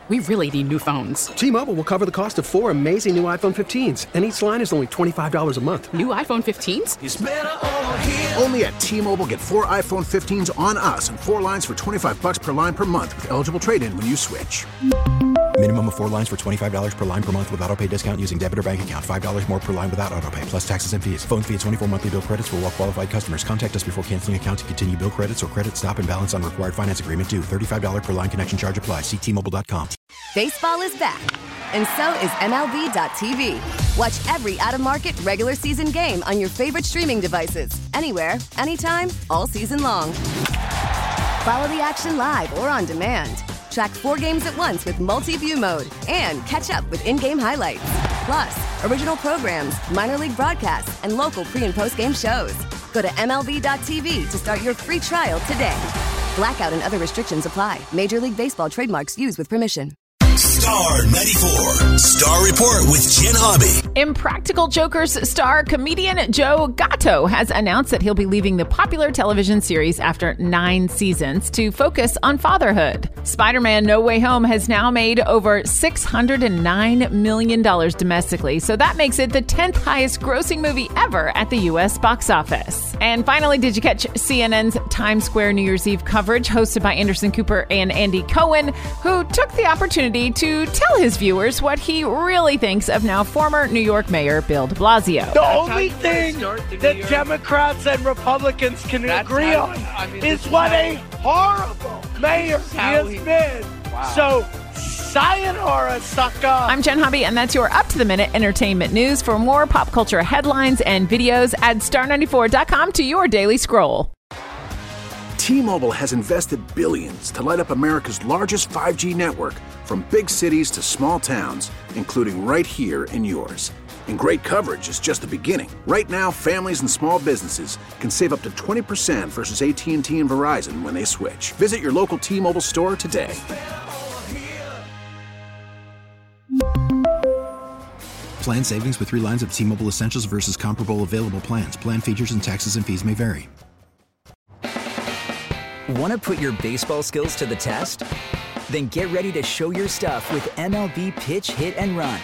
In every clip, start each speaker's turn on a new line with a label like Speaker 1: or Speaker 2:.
Speaker 1: We really need new phones.
Speaker 2: T-Mobile will cover the cost of 4 amazing new iPhone 15s, and each line is only $25 a month.
Speaker 1: New iPhone 15s?
Speaker 3: It's better over here.
Speaker 4: Only at T-Mobile, get 4 iPhone 15s on us and 4 lines for $25 per line per month with eligible trade-in when you switch.
Speaker 5: Minimum of 4 lines for $25 per line per month with autopay discount using debit or bank account. $5 more per line without autopay, plus taxes and fees. Phone fee at 24 monthly bill credits for well-qualified customers. Contact us before canceling account to continue bill credits or credit stop and balance on required finance agreement due. $35 per line connection charge applies. See T-Mobile.com.
Speaker 6: Baseball is back, and so is MLB.tv. Watch every out-of-market regular season game on your favorite streaming devices. Anywhere, anytime, all season long. Follow the action live or on demand. Track 4 games at once with multi-view mode and catch up with in-game highlights. Plus, original programs, minor league broadcasts, and local pre- and post-game shows. Go to MLB.tv to start your free trial today. Blackout and other restrictions apply. Major League Baseball trademarks used with permission.
Speaker 7: Star 94. Star Report with Jen Hobby.
Speaker 8: Impractical Jokers star comedian Joe Gatto has announced that he'll be leaving the popular television series after 9 seasons to focus on fatherhood. Spider-Man No Way Home has now made over $609 million domestically, so that makes it the 10th highest grossing movie ever at the U.S. box office. And finally, did you catch CNN's Times Square New Year's Eve coverage hosted by Anderson Cooper and Andy Cohen, who took the opportunity to tell his viewers what he really thinks of now former New York Mayor Bill de Blasio.
Speaker 9: The only thing that Democrats and Republicans can agree on is what a horrible mayor he has been. Wow. So, sayonara, sucker.
Speaker 8: I'm Jen Hobby, and that's your up-to-the-minute entertainment news. For more pop culture headlines and videos, add star94.com to your daily scroll.
Speaker 4: T-Mobile has invested billions to light up America's largest 5G network, from big cities to small towns, including right here in yours. And great coverage is just the beginning. Right now, families and small businesses can save up to 20% versus AT&T and Verizon when they switch. Visit your local T-Mobile store today.
Speaker 5: Plan savings with 3 lines of T-Mobile Essentials versus comparable available plans. Plan features and taxes and fees may vary.
Speaker 10: Want to put your baseball skills to the test? Then get ready to show your stuff with MLB Pitch, Hit, and Run.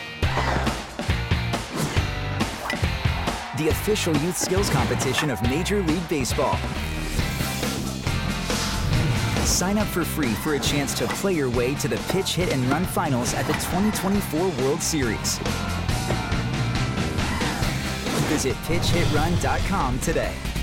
Speaker 10: The official youth skills competition of Major League Baseball. Sign up for free for a chance to play your way to the Pitch, Hit, and Run finals at the 2024 World Series. Visit pitchhitrun.com today.